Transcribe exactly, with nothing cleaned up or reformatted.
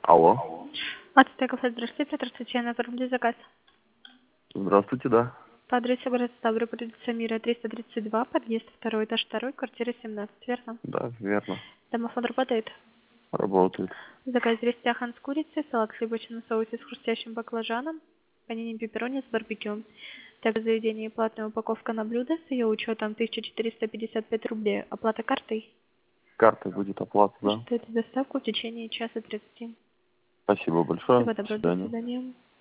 Алло. Ацтек кафе, здравствуйте, Петр Татьяна, оформили заказ. Здравствуйте, да. По адресу город Ставрополь, улица Мира, триста тридцать два, подъезд второй, этаж второй, квартира семнадцать, верно? Да, верно. Домофон работает. Работает. Заказ двести ахан с курицей, салат с хлебочным соусе с хрустящим баклажаном, панини пепперони с барбекю. Также в заведении платная упаковка на блюдо с ее учетом тысяча четыреста пятьдесят пять рублей. Оплата картой. Картой будет оплата, да. Ждете доставку в течение часа тридцати. Спасибо большое. Всего До доброго, до свидания. свидания.